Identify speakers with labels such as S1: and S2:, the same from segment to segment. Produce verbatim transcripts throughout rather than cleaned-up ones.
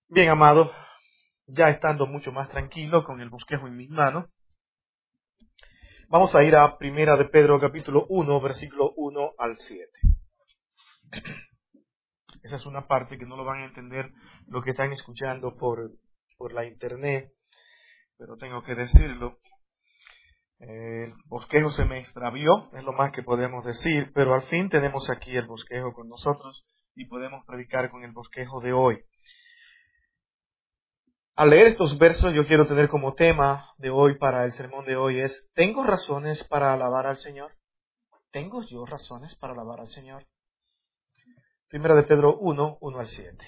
S1: Bien, amado, ya estando mucho más tranquilo con el bosquejo en mis manos, vamos a ir a Primera de Pedro capítulo uno, versículo uno al siete. Esa es una parte que no lo van a entender los que están escuchando por, por la internet, pero tengo que decirlo. Eh, el bosquejo se me extravió, es lo más que podemos decir, pero al fin tenemos aquí el bosquejo con nosotros y podemos predicar con el bosquejo de hoy. Al leer estos versos, yo quiero tener como tema de hoy para el sermón de hoy es, ¿tengo razones para alabar al Señor? ¿Tengo yo razones para alabar al Señor? Primera de Pedro uno, uno al siete.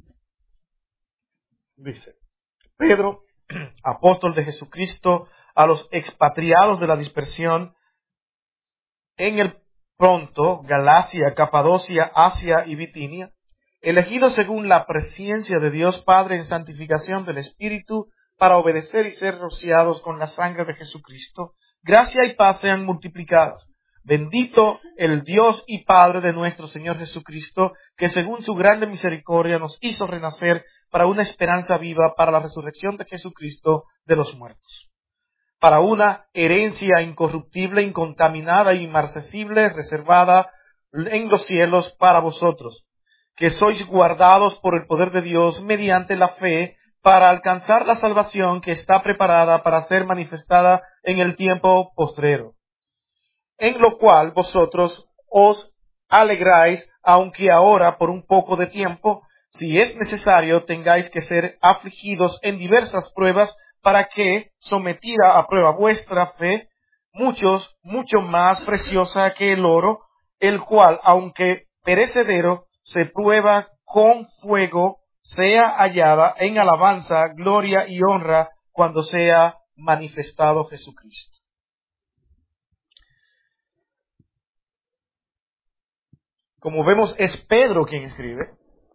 S1: Dice, Pedro, apóstol de Jesucristo, a los expatriados de la dispersión en el Ponto, Galacia, Capadocia, Asia y Bitinia, elegidos según la presciencia de Dios Padre en santificación del Espíritu, para obedecer y ser rociados con la sangre de Jesucristo, gracia y paz sean multiplicadas. Bendito el Dios y Padre de nuestro Señor Jesucristo, que según su grande misericordia nos hizo renacer para una esperanza viva, para la resurrección de Jesucristo de los muertos, para una herencia incorruptible, incontaminada e inmarcesible, reservada en los cielos para vosotros, que sois guardados por el poder de Dios mediante la fe, para alcanzar la salvación que está preparada para ser manifestada en el tiempo postrero, en lo cual vosotros os alegráis, aunque ahora por un poco de tiempo, si es necesario, tengáis que ser afligidos en diversas pruebas, para que, sometida a prueba vuestra fe, muchos, mucho más preciosa que el oro, el cual, aunque perecedero, se prueba con fuego, sea hallada en alabanza, gloria y honra, cuando sea manifestado Jesucristo. Como vemos, es Pedro quien escribe.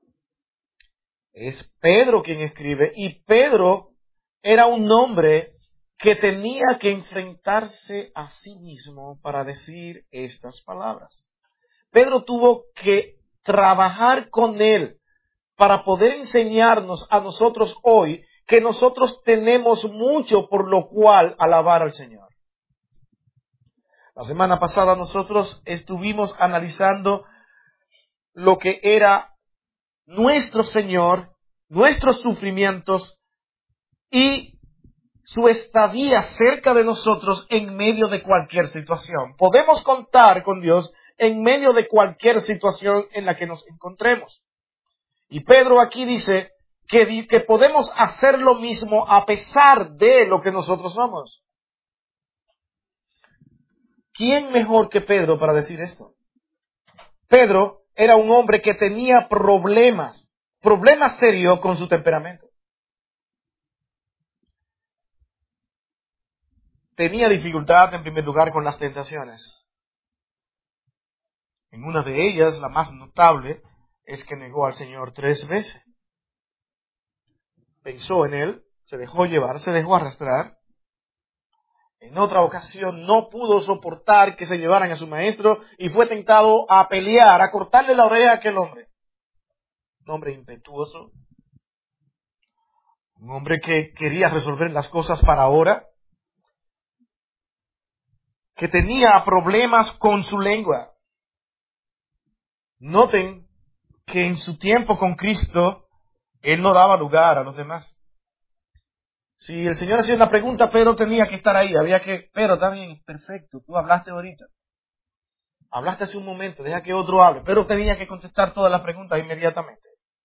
S1: Es Pedro quien escribe. Y Pedro era un hombre que tenía que enfrentarse a sí mismo para decir estas palabras. Pedro tuvo que trabajar con él para poder enseñarnos a nosotros hoy que nosotros tenemos mucho por lo cual alabar al Señor. La semana pasada nosotros estuvimos analizando lo que era nuestro Señor, nuestros sufrimientos y su estadía cerca de nosotros en medio de cualquier situación. Podemos contar con Dios en medio de cualquier situación en la que nos encontremos. Y Pedro aquí dice que, que podemos hacer lo mismo a pesar de lo que nosotros somos. ¿Quién mejor que Pedro para decir esto? Pedro era un hombre que tenía problemas, problemas serios con su temperamento. Tenía dificultad en primer lugar con las tentaciones. En una de ellas, la más notable, es que negó al Señor tres veces. Pensó en Él, se dejó llevar, se dejó arrastrar. En otra ocasión no pudo soportar que se llevaran a su maestro y fue tentado a pelear, a cortarle la oreja a aquel hombre. Un hombre impetuoso, un hombre que quería resolver las cosas para ahora, que tenía problemas con su lengua. Noten que en su tiempo con Cristo, Él no daba lugar a los demás. Si el Señor hacía una pregunta, Pedro tenía que estar ahí. Había que, Pedro, está bien, perfecto, tú hablaste ahorita. Hablaste hace un momento, deja que otro hable. Pedro tenía que contestar todas las preguntas inmediatamente.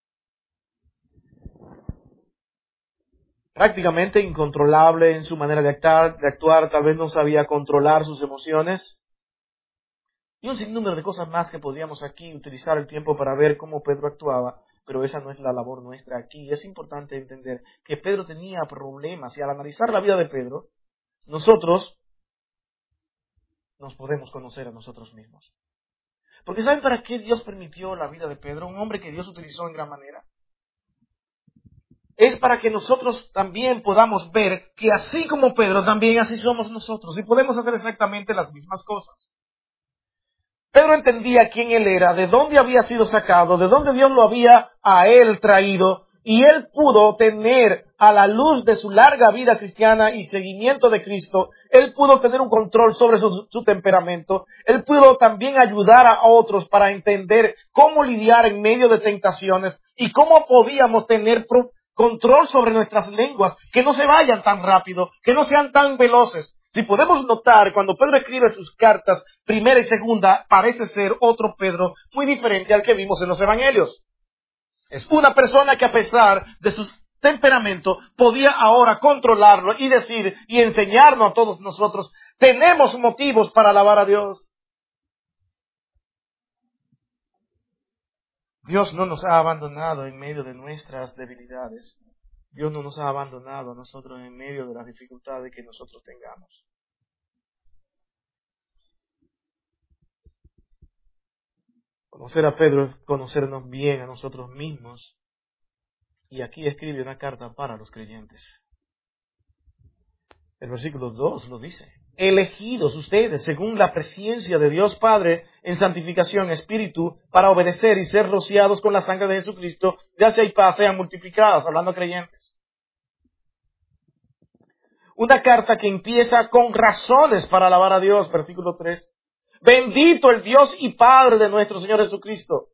S1: Prácticamente incontrolable en su manera de actuar, de actuar, tal vez no sabía controlar sus emociones. Y un sinnúmero de cosas más que podríamos aquí utilizar el tiempo para ver cómo Pedro actuaba. Pero esa no es la labor nuestra aquí. Es importante entender que Pedro tenía problemas y al analizar la vida de Pedro, nosotros nos podemos conocer a nosotros mismos. Porque ¿saben para qué Dios permitió la vida de Pedro? Un hombre que Dios utilizó en gran manera. Es para que nosotros también podamos ver que así como Pedro, también así somos nosotros y podemos hacer exactamente las mismas cosas. Pedro entendía quién él era, de dónde había sido sacado, de dónde Dios lo había a él traído Y él pudo tener, a la luz de su larga vida cristiana y seguimiento de Cristo, él pudo tener un control sobre su, su temperamento. Él pudo también ayudar a otros para entender cómo lidiar en medio de tentaciones y cómo podíamos tener pro, control sobre nuestras lenguas, que no se vayan tan rápido, que no sean tan veloces. Si podemos notar, cuando Pedro escribe sus cartas, primera y segunda, parece ser otro Pedro muy diferente al que vimos en los evangelios. Es una persona que a pesar de su temperamento podía ahora controlarlo y decir y enseñarnos a todos nosotros, tenemos motivos para alabar a Dios. Dios no nos ha abandonado en medio de nuestras debilidades. Dios no nos ha abandonado a nosotros en medio de las dificultades que nosotros tengamos. Conocer a Pedro es conocernos bien a nosotros mismos. Y aquí escribe una carta para los creyentes. El versículo dos lo dice. Elegidos ustedes según la presencia de Dios Padre en santificación, espíritu, para obedecer y ser rociados con la sangre de Jesucristo, gracia y paz sean multiplicadas, hablando a creyentes. Una carta que empieza con razones para alabar a Dios, versículo tres. Bendito el Dios y Padre de nuestro Señor Jesucristo.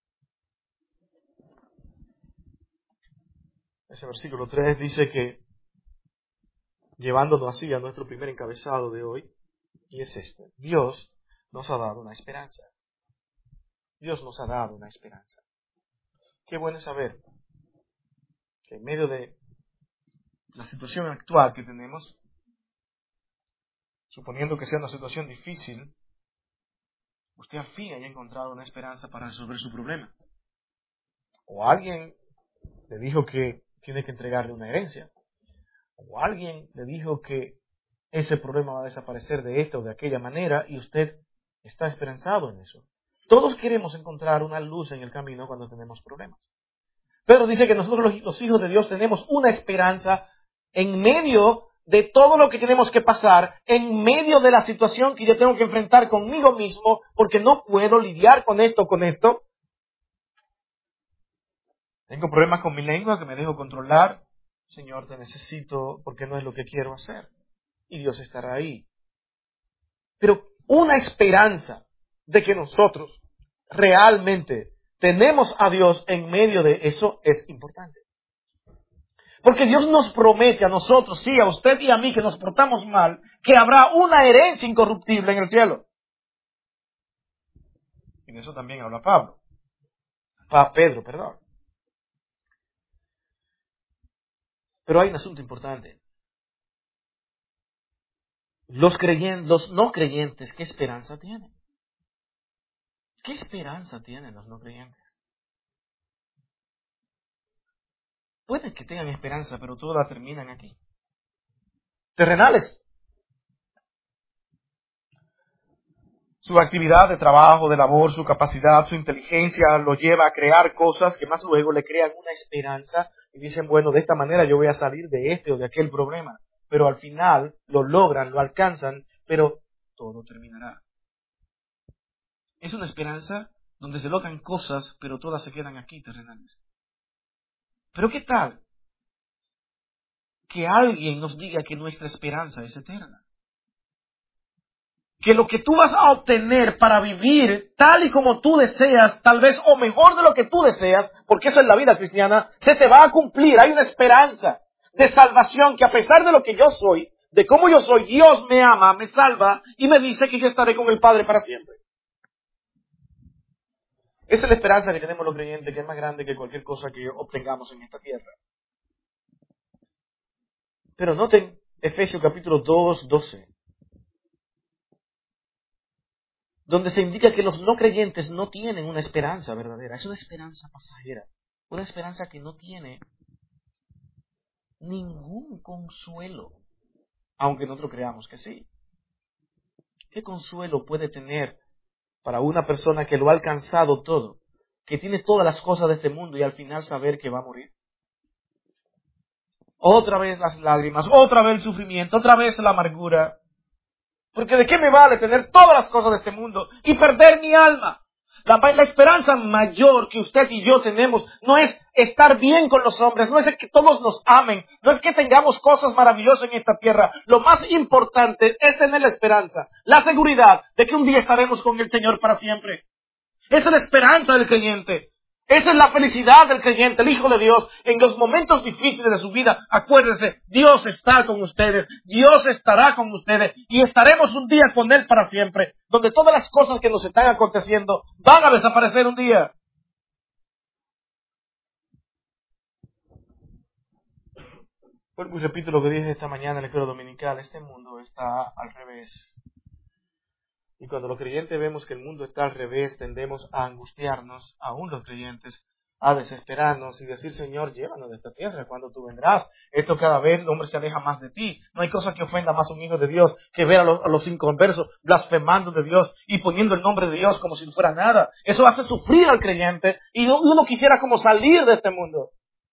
S1: Ese versículo tres dice que, llevándonos así a nuestro primer encabezado de hoy, y es este: Dios nos ha dado una esperanza. Dios nos ha dado una esperanza. Qué bueno saber que en medio de la situación actual que tenemos, suponiendo que sea una situación difícil, usted al fin haya encontrado una esperanza para resolver su problema. O alguien le dijo que tiene que entregarle una herencia. O alguien le dijo que ese problema va a desaparecer de esta o de aquella manera y usted está esperanzado en eso. Todos queremos encontrar una luz en el camino cuando tenemos problemas. Pedro dice que nosotros los, los hijos de Dios tenemos una esperanza en medio de todo lo que tenemos que pasar, en medio de la situación que yo tengo que enfrentar conmigo mismo, porque no puedo lidiar con esto, con esto. Tengo problemas con mi lengua que me dejo controlar. Señor, te necesito porque no es lo que quiero hacer. Y Dios estará ahí. Pero una esperanza de que nosotros realmente tenemos a Dios en medio de eso es importante. Porque Dios nos promete a nosotros, sí, a usted y a mí, que nos portamos mal, que habrá una herencia incorruptible en el cielo. Y de eso también habla Pablo. Pa Pedro, perdón. Pero hay un asunto importante. Los creyentes, los no creyentes, ¿qué esperanza tienen? ¿Qué esperanza tienen los no creyentes? Puede que tengan esperanza, pero todas terminan aquí. Terrenales. Su actividad de trabajo, de labor, su capacidad, su inteligencia lo lleva a crear cosas que más luego le crean una esperanza y dicen, bueno, de esta manera yo voy a salir de este o de aquel problema. Pero al final lo logran, lo alcanzan, pero todo terminará. Es una esperanza donde se logran cosas, pero todas se quedan aquí terrenales. Pero ¿qué tal que alguien nos diga que nuestra esperanza es eterna? Que lo que tú vas a obtener para vivir tal y como tú deseas, tal vez o mejor de lo que tú deseas, porque eso es la vida cristiana, se te va a cumplir. Hay una esperanza de salvación que a pesar de lo que yo soy, de cómo yo soy, Dios me ama, me salva y me dice que yo estaré con el Padre para siempre. Esa es la esperanza que tenemos los creyentes, que es más grande que cualquier cosa que obtengamos en esta tierra. Pero noten Efesios capítulo dos, doce. Donde se indica que los no creyentes no tienen una esperanza verdadera. Es una esperanza pasajera. Una esperanza que no tiene ningún consuelo. Aunque nosotros creamos que sí. ¿Qué consuelo puede tener para una persona que lo ha alcanzado todo? Que tiene todas las cosas de este mundo y al final saber que va a morir. Otra vez las lágrimas, otra vez el sufrimiento, otra vez la amargura. Porque ¿de qué me vale tener todas las cosas de este mundo y perder mi alma? La, la esperanza mayor que usted y yo tenemos no es estar bien con los hombres, no es que todos nos amen, no es que tengamos cosas maravillosas en esta tierra. Lo más importante es tener la esperanza, la seguridad de que un día estaremos con el Señor para siempre. Esa es la esperanza del creyente. Esa es la felicidad del creyente, el Hijo de Dios. En los momentos difíciles de su vida, acuérdense, Dios está con ustedes, Dios estará con ustedes y estaremos un día con Él para siempre, donde todas las cosas que nos están aconteciendo van a desaparecer un día. Vuelvo y repito lo que dije esta mañana en el escuela dominical, este mundo está al revés. Y cuando los creyentes vemos que el mundo está al revés, tendemos a angustiarnos, aún los creyentes, a desesperarnos y decir, Señor, llévanos de esta tierra cuando tú vendrás. Esto cada vez el hombre se aleja más de ti. No hay cosa que ofenda más a un hijo de Dios que ver a los, a los inconversos blasfemando de Dios y poniendo el nombre de Dios como si no fuera nada. Eso hace sufrir al creyente y uno quisiera como salir de este mundo.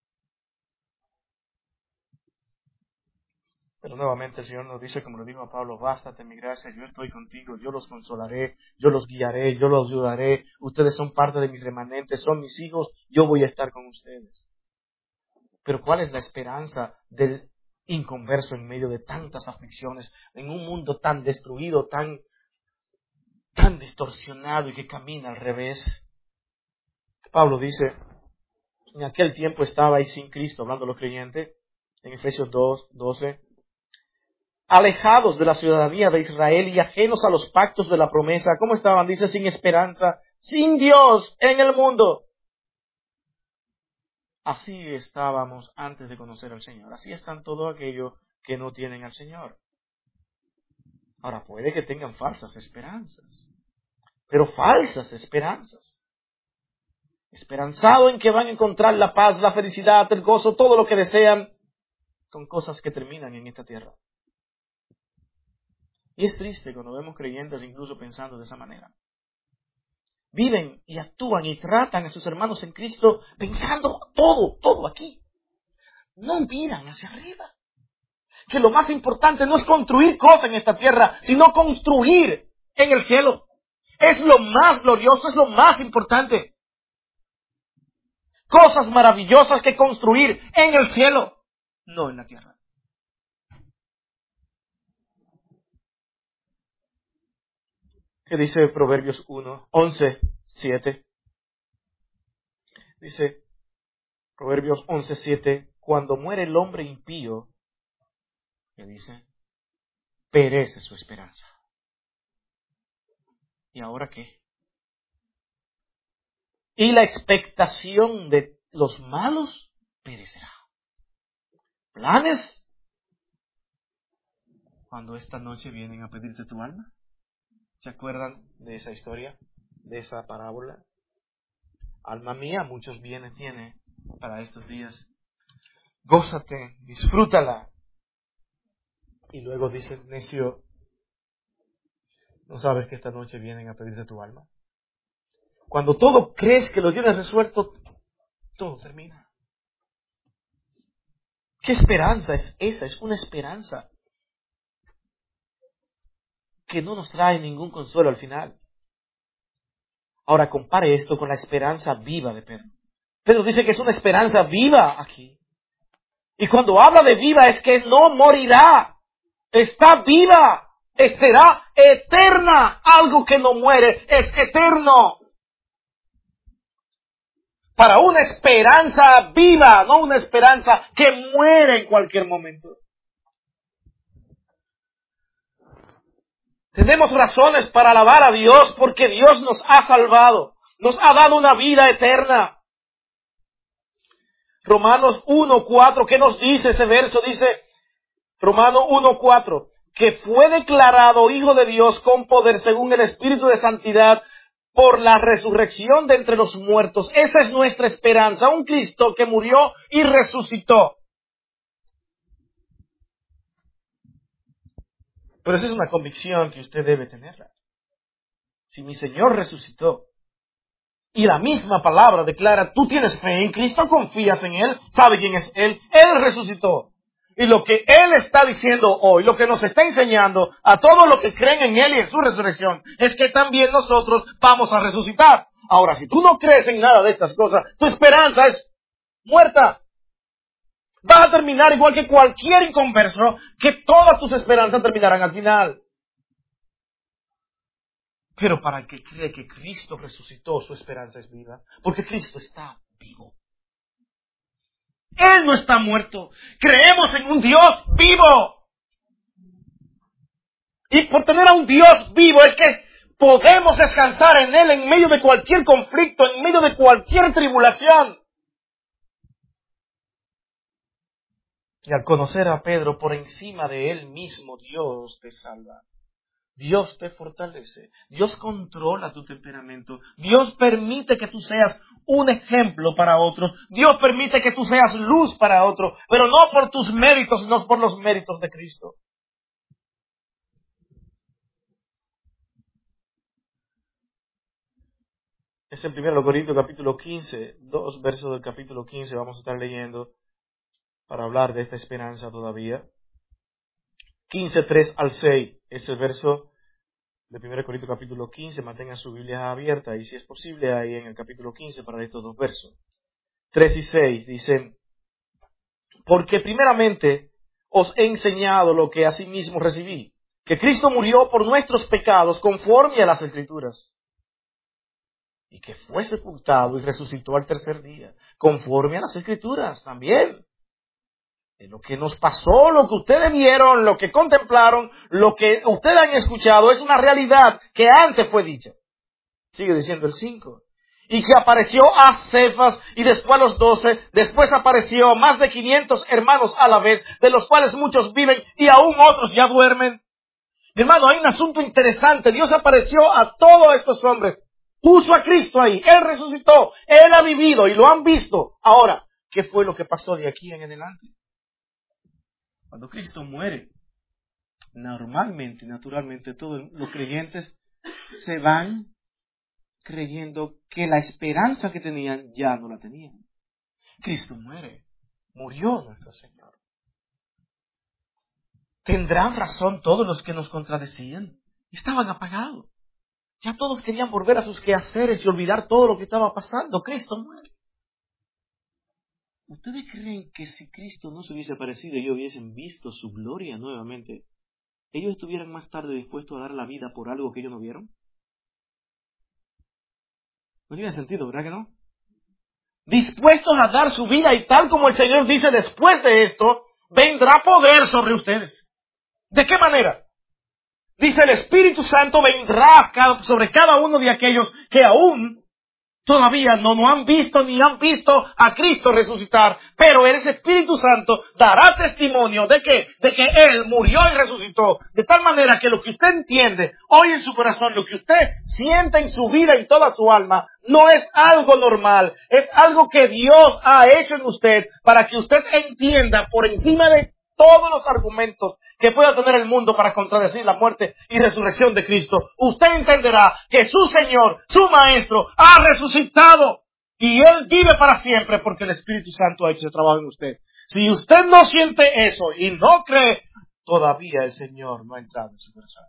S1: Pero nuevamente el Señor nos dice, como le dijo a Pablo, bástate mi gracia, yo estoy contigo, yo los consolaré, yo los guiaré, yo los ayudaré, ustedes son parte de mis remanentes, son mis hijos, yo voy a estar con ustedes. Pero ¿cuál es la esperanza del inconverso en medio de tantas aflicciones, en un mundo tan destruido, tan, tan distorsionado y que camina al revés? Pablo dice, en aquel tiempo estabais sin Cristo, hablando de los creyentes, en Efesios dos, doce, alejados de la ciudadanía de Israel y ajenos a los pactos de la promesa. ¿Cómo estaban? Dice, sin esperanza, sin Dios en el mundo. Así estábamos antes de conocer al Señor. Así están todos aquellos que no tienen al Señor. Ahora, puede que tengan falsas esperanzas, pero falsas esperanzas. Esperanzado en que van a encontrar la paz, la felicidad, el gozo, todo lo que desean, son cosas que terminan en esta tierra. Y es triste cuando vemos creyentes incluso pensando de esa manera. Viven y actúan y tratan a sus hermanos en Cristo pensando todo, todo aquí. No miran hacia arriba. Que lo más importante no es construir cosas en esta tierra, sino construir en el cielo. Es lo más glorioso, es lo más importante. Cosas maravillosas que construir en el cielo, no en la tierra. ¿Qué dice Proverbios uno, once, siete? Dice Proverbios once, siete, cuando muere el hombre impío, ¿qué dice? Perece su esperanza. ¿Y ahora qué? Y la expectación de los malos perecerá. ¿Planes? Cuando esta noche vienen a pedirte tu alma. ¿Se acuerdan de esa historia? De esa parábola. Alma mía, muchos bienes tiene para estos días. Gózate, disfrútala. Y luego dice el necio, ¿no sabes que esta noche vienen a pedirte tu alma? Cuando todo crees que lo tienes resuelto, todo termina. ¿Qué esperanza es esa? Es una esperanza que no nos trae ningún consuelo al final. Ahora compare esto con la esperanza viva de Pedro. Pedro dice que es una esperanza viva aquí. Y cuando habla de viva es que no morirá. Está viva. Será eterna. Algo que no muere es eterno. Para una esperanza viva, no una esperanza que muere en cualquier momento. Tenemos razones para alabar a Dios porque Dios nos ha salvado. Nos ha dado una vida eterna. Romanos uno, cuatro, ¿qué nos dice ese verso? Dice, Romanos uno, cuatro, que fue declarado Hijo de Dios con poder según el Espíritu de Santidad por la resurrección de entre los muertos. Esa es nuestra esperanza, un Cristo que murió y resucitó. Pero esa es una convicción que usted debe tenerla. Si mi Señor resucitó y la misma palabra declara, tú tienes fe en Cristo, confías en Él, sabe quién es Él, Él resucitó. Y lo que Él está diciendo hoy, lo que nos está enseñando a todos los que creen en Él y en su resurrección, es que también nosotros vamos a resucitar. Ahora, si tú no crees en nada de estas cosas, tu esperanza es muerta. Vas a terminar igual que cualquier inconverso, que todas tus esperanzas terminarán al final. Pero para el que cree que Cristo resucitó, su esperanza es viva. Porque Cristo está vivo. Él no está muerto. Creemos en un Dios vivo. Y por tener a un Dios vivo es que podemos descansar en Él en medio de cualquier conflicto, en medio de cualquier tribulación. Y al conocer a Pedro por encima de Él mismo, Dios te salva. Dios te fortalece. Dios controla tu temperamento. Dios permite que tú seas un ejemplo para otros. Dios permite que tú seas luz para otros. Pero no por tus méritos, sino por los méritos de Cristo. Es en primero Corintios capítulo quince, dos versos del capítulo quince vamos a estar leyendo para hablar de esta esperanza todavía. quince, tres al seis es el verso de primero Corintios capítulo quince. Mantengan su Biblia abierta y si es posible ahí en el capítulo quince para estos dos versos. tres y seis dicen: porque primeramente os he enseñado lo que asimismo recibí, que Cristo murió por nuestros pecados conforme a las Escrituras, y que fue sepultado y resucitó al tercer día, conforme a las Escrituras también. De lo que nos pasó, lo que ustedes vieron, lo que contemplaron, lo que ustedes han escuchado, es una realidad que antes fue dicha. Sigue diciendo el cinco. Y que apareció a Cefas y después a los doce, después apareció más de quinientos hermanos a la vez, de los cuales muchos viven y aún otros ya duermen. Mi hermano, hay un asunto interesante. Dios apareció a todos estos hombres. Puso a Cristo ahí. Él resucitó. Él ha vivido y lo han visto. Ahora, ¿qué fue lo que pasó de aquí en adelante? Cuando Cristo muere, normalmente, naturalmente, todos los creyentes se van creyendo que la esperanza que tenían ya no la tenían. Cristo muere. Murió nuestro Señor. ¿Tendrán razón todos los que nos contradecían? Estaban apagados. Ya todos querían volver a sus quehaceres y olvidar todo lo que estaba pasando. Cristo muere. ¿Ustedes creen que si Cristo no se hubiese aparecido y ellos hubiesen visto su gloria nuevamente, ellos estuvieran más tarde dispuestos a dar la vida por algo que ellos no vieron? No tiene sentido, ¿verdad que no? Dispuestos a dar su vida y tal como el Señor dice, después de esto, vendrá poder sobre ustedes. ¿De qué manera? Dice, el Espíritu Santo vendrá sobre cada uno de aquellos que aún todavía no, no han visto ni han visto a Cristo resucitar, pero ese Espíritu Santo dará testimonio de que, de que Él murió y resucitó, de tal manera que lo que usted entiende hoy en su corazón, lo que usted siente en su vida, en toda su alma, no es algo normal, es algo que Dios ha hecho en usted para que usted entienda por encima de todos los argumentos que pueda tener el mundo para contradecir la muerte y resurrección de Cristo. Usted entenderá que su Señor, su Maestro, ha resucitado y Él vive para siempre porque el Espíritu Santo ha hecho el trabajo en usted. Si usted no siente eso y no cree, todavía el Señor no ha entrado en su corazón.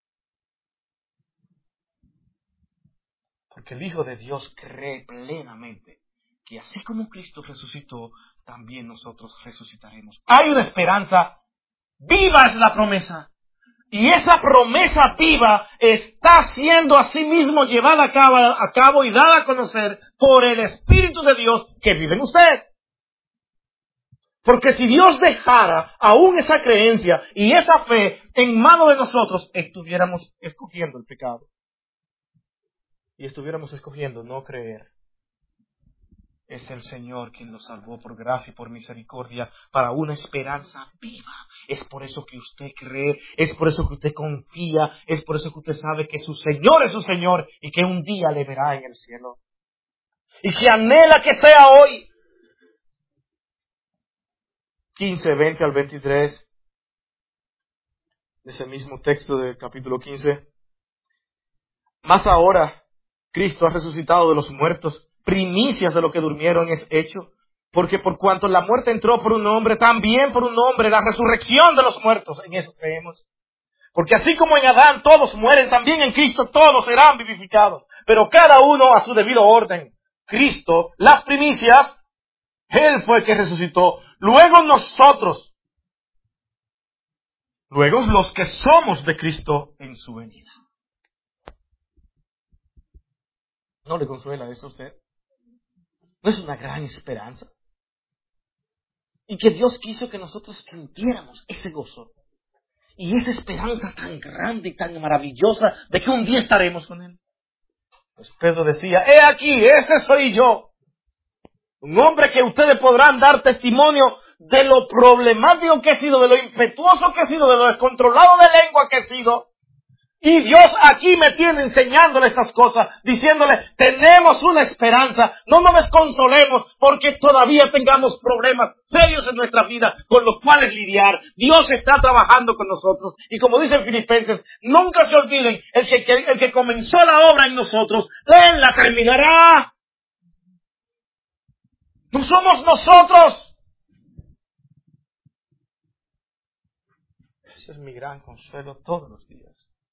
S1: Porque el Hijo de Dios cree plenamente que así como Cristo resucitó, también nosotros resucitaremos. Hay una esperanza. Viva es la promesa. Y esa promesa viva está siendo asimismo llevada a cabo, a cabo y dada a conocer por el Espíritu de Dios que vive en usted. Porque si Dios dejara aún esa creencia y esa fe en manos de nosotros, estuviéramos escogiendo el pecado. Y estuviéramos escogiendo no creer. Es el Señor quien nos salvó por gracia y por misericordia para una esperanza viva. Es por eso que usted cree, es por eso que usted confía, es por eso que usted sabe que su Señor es su Señor y que un día le verá en el cielo. Y que anhela que sea hoy. quince, veinte al veintitrés, de ese mismo texto del capítulo quince. Más ahora, Cristo ha resucitado de los muertos. Primicias de lo que durmieron es hecho, porque por cuanto la muerte entró por un hombre, también por un hombre la resurrección de los muertos, en eso creemos. Porque así como en Adán todos mueren, también en Cristo todos serán vivificados. pero cada uno a su debido orden. Cristo, las primicias, Él fue el que resucitó. Luego nosotros, luego los que somos de Cristo en su venida. ¿No le consuela eso a usted? ¿No es una gran esperanza? Y que Dios quiso que nosotros sintiéramos ese gozo y esa esperanza tan grande y tan maravillosa de que un día estaremos con Él. Pues Pedro decía, he aquí, ese soy yo. Un hombre que ustedes podrán dar testimonio de lo problemático que he sido, de lo impetuoso que he sido, de lo descontrolado de lengua que he sido. Y Dios aquí me tiene enseñándole estas cosas, diciéndole, tenemos una esperanza, no nos desconsolemos porque todavía tengamos problemas serios en nuestra vida con los cuales lidiar. Dios está trabajando con nosotros. Y como dicen Filipenses, nunca se olviden, el que, el que comenzó la obra en nosotros, Él la terminará. No somos nosotros. Ese es mi gran consuelo todos los días.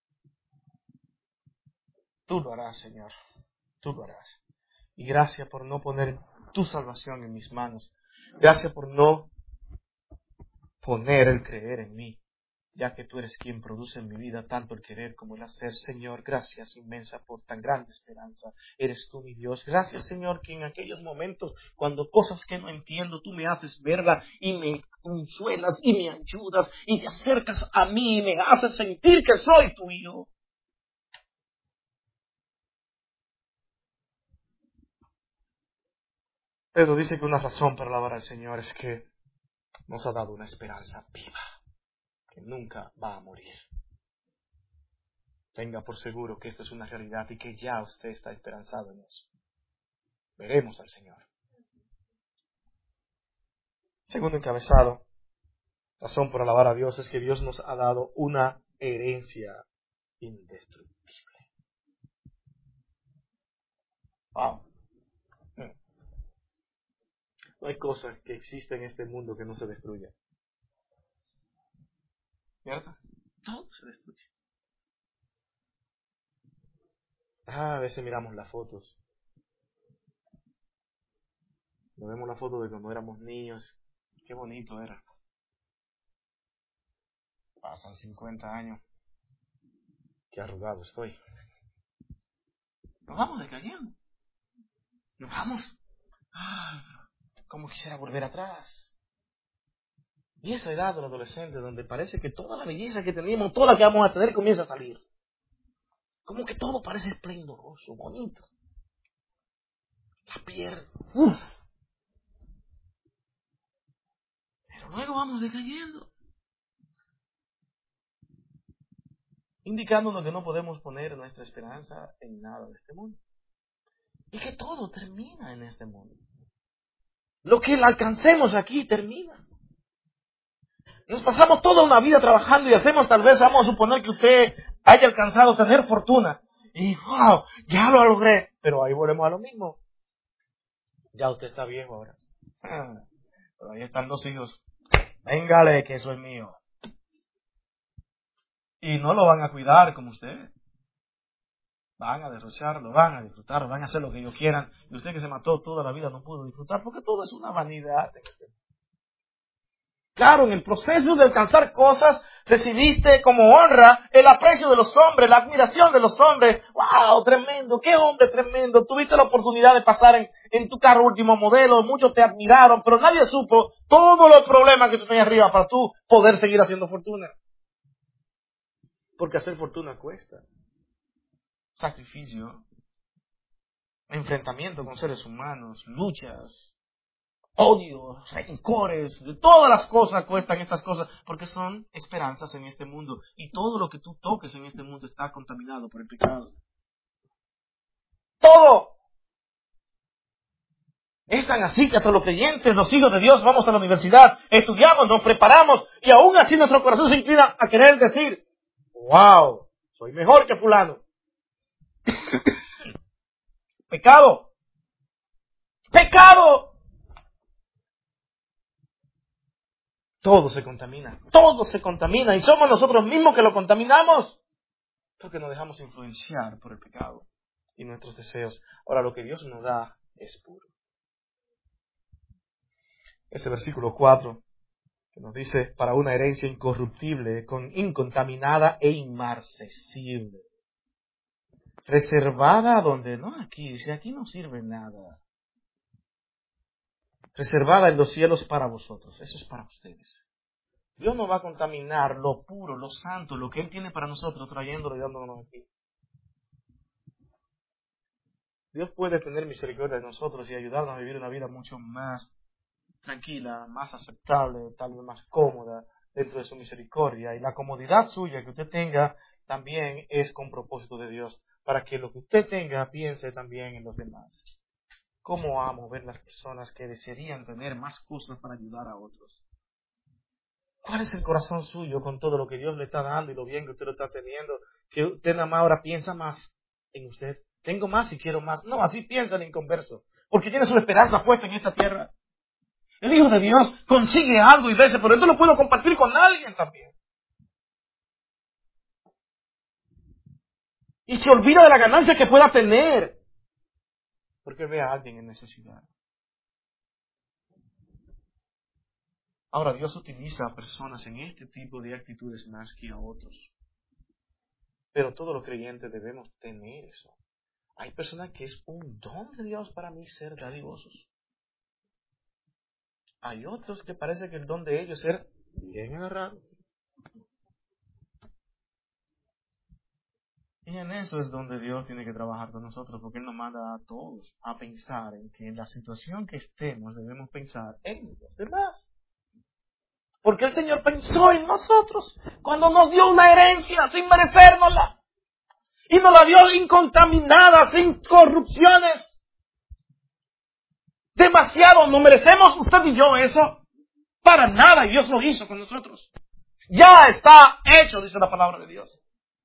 S1: Tú lo harás, Señor. Tú lo harás. Y gracias por no poner tu salvación en mis manos. Gracias por no poner el creer en mí, ya que tú eres quien produce en mi vida tanto el querer como el hacer. Señor, gracias inmensa por tan grande esperanza. Eres tú mi Dios. Gracias, Señor, que en aquellos momentos, cuando cosas que no entiendo, tú me haces verla y me consuelas y me ayudas y te acercas a mí y me haces sentir que soy tu hijo. Pedro dice que una razón para alabar al Señor es que nos ha dado una esperanza viva, que nunca va a morir. Tenga por seguro que esto es una realidad y que ya usted está esperanzado en eso. Veremos al Señor. Segundo encabezado, razón por alabar a Dios es que Dios nos ha dado una herencia indestructible. Wow. No hay cosa que exista en este mundo que no se destruya. ¿Cierto? Todo se destruye. Ah, a veces miramos las fotos. Nos vemos la foto de cuando éramos niños. Qué bonito era. Pasan cincuenta años. Qué arrugado estoy. Nos vamos decayendo. Nos vamos. Ah, cómo quisiera volver atrás. Y esa edad del adolescente donde parece que toda la belleza que teníamos, toda la que vamos a tener comienza a salir. Como que todo parece esplendoroso, bonito. La piel, uff. Pero luego vamos decayendo. Indicándonos que no podemos poner nuestra esperanza en nada de este mundo. Y que todo termina en este mundo. Lo que alcancemos aquí termina. Nos pasamos toda una vida trabajando y hacemos, tal vez, vamos a suponer que usted haya alcanzado tener fortuna. Y wow, ya lo logré. Pero ahí volvemos a lo mismo. Ya usted está viejo ahora. Pero ahí están los hijos. Véngale, que eso es mío. Y no lo van a cuidar como usted. Van a derrocharlo, van a disfrutarlo, van a hacer lo que ellos quieran. Y usted que se mató toda la vida no pudo disfrutar porque todo es una vanidad. Claro, en el proceso de alcanzar cosas, recibiste como honra el aprecio de los hombres, la admiración de los hombres. ¡Wow! Tremendo, qué hombre tremendo. Tuviste la oportunidad de pasar en, en tu carro último modelo, muchos te admiraron, pero nadie supo todos los problemas que tú tenías arriba para tú poder seguir haciendo fortuna. Porque hacer fortuna cuesta. Sacrificio, enfrentamiento con seres humanos, luchas, odios, rencores, de todas las cosas cuestan estas cosas, porque son esperanzas en este mundo, y todo lo que tú toques en este mundo está contaminado por el pecado. Todo. Es tan así que hasta los creyentes, los hijos de Dios, vamos a la universidad, estudiamos, nos preparamos, y aún así nuestro corazón se inclina a querer decir, wow, soy mejor que fulano. Pecado. Pecado. Todo se contamina. Todo se contamina. Y somos nosotros mismos que lo contaminamos. Porque nos dejamos influenciar por el pecado. y nuestros deseos. Ahora, lo que Dios nos da es puro. Ese versículo cuatro, que nos dice, para una herencia incorruptible, con, incontaminada e inmarcesible. Reservada donde, no aquí, dice, aquí no sirve nada. Reservada en los cielos para vosotros, eso es para ustedes. Dios no va a contaminar lo puro, lo santo, lo que Él tiene para nosotros, trayéndolo y dándonos aquí. Dios puede tener misericordia de nosotros y ayudarnos a vivir una vida mucho más tranquila, más aceptable, tal vez más cómoda dentro de su misericordia. Y la comodidad suya que usted tenga también es con propósito de Dios, para que lo que usted tenga piense también en los demás. ¿Cómo amo ver las personas que desearían tener más cosas para ayudar a otros? ¿Cuál es el corazón suyo con todo lo que Dios le está dando y lo bien que usted lo está teniendo? Que usted nada más ahora piensa más en usted. Tengo más y quiero más. No, así piensa el inconverso. Porque tiene su esperanza puesta en esta tierra. El Hijo de Dios consigue algo y dice, pero esto lo puedo compartir con alguien también. Y se olvida de la ganancia que pueda tener. Porque ve a alguien en necesidad. Ahora, Dios utiliza a personas en este tipo de actitudes más que a otros. Pero todos los creyentes debemos tener eso. Hay personas que es un don de Dios para mí ser dadivosos. Hay otros que parece que el don de ellos es ser bien agarrados. Y en eso es donde Dios tiene que trabajar con nosotros, porque Él nos manda a todos a pensar en que en la situación que estemos debemos pensar en los demás. Porque el Señor pensó en nosotros cuando nos dio una herencia sin merecérnosla. Y nos la dio incontaminada, sin corrupciones. Demasiado, no merecemos usted y yo eso. Para nada, y Dios lo hizo con nosotros. Ya está hecho, dice la palabra de Dios.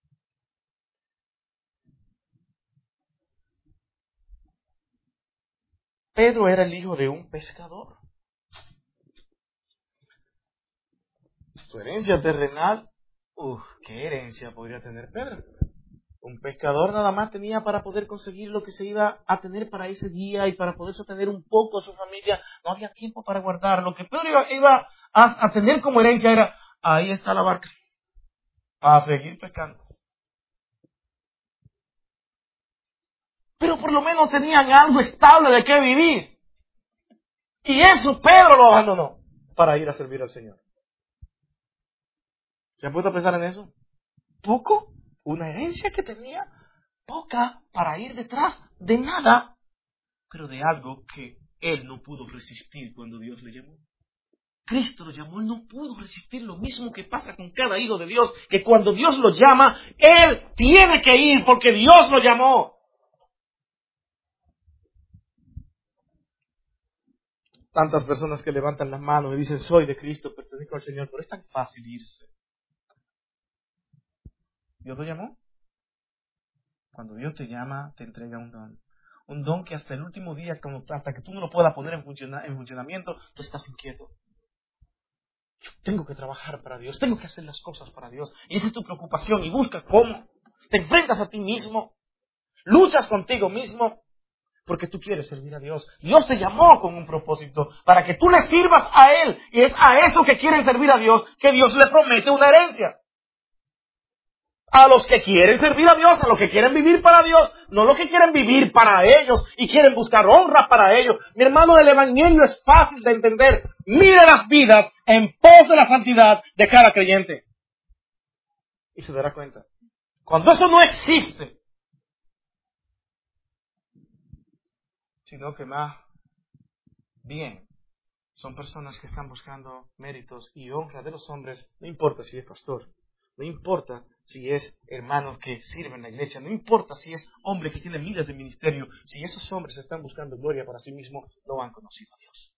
S1: Pedro era el hijo de un pescador. Su herencia terrenal, uff, ¿qué herencia podría tener Pedro? Un pescador nada más tenía para poder conseguir lo que se iba a tener para ese día y para poder sostener un poco a su familia. No había tiempo para guardar. Lo que Pedro iba, iba a, a tener como herencia era, ahí está la barca, a seguir pescando. Pero por lo menos tenían algo estable de qué vivir. Y eso Pedro lo abandonó para ir a servir al Señor. ¿Se han puesto a pensar en eso? Poco, una herencia que tenía, poca para ir detrás de nada, pero de algo que él no pudo resistir cuando Dios le llamó. Cristo lo llamó, él no pudo resistir. Lo mismo que pasa con cada hijo de Dios, que cuando Dios lo llama, él tiene que ir porque Dios lo llamó. Tantas personas que levantan las manos y dicen, soy de Cristo, pertenezco al Señor, pero es tan fácil irse. ¿Dios lo llamó? Cuando Dios te llama, te entrega un don. Un don que hasta el último día, hasta que tú no lo puedas poner en, funciona, en funcionamiento, tú estás inquieto. Yo tengo que trabajar para Dios, tengo que hacer las cosas para Dios. Y esa es tu preocupación y busca cómo. Te enfrentas a ti mismo, luchas contigo mismo, porque tú quieres servir a Dios. Dios te llamó con un propósito, para que tú le sirvas a Él. Y es a eso que quieren servir a Dios, que Dios le promete una herencia. A los que quieren servir a Dios, a los que quieren vivir para Dios, no los que quieren vivir para ellos y quieren buscar honra para ellos. Mi hermano, el evangelio es fácil de entender. Mire las vidas en pos de la santidad de cada creyente. Y se dará cuenta. Cuando eso no existe, sino que más bien son personas que están buscando méritos y honra de los hombres, no importa si es pastor, no importa si es hermano que sirve en la iglesia, no importa si es hombre que tiene miles de ministerio, si esos hombres están buscando gloria para sí mismos, no han conocido a Dios.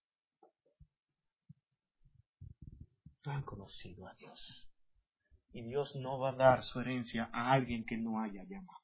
S1: No han conocido a Dios. Y Dios no va a dar su herencia a alguien que no haya llamado.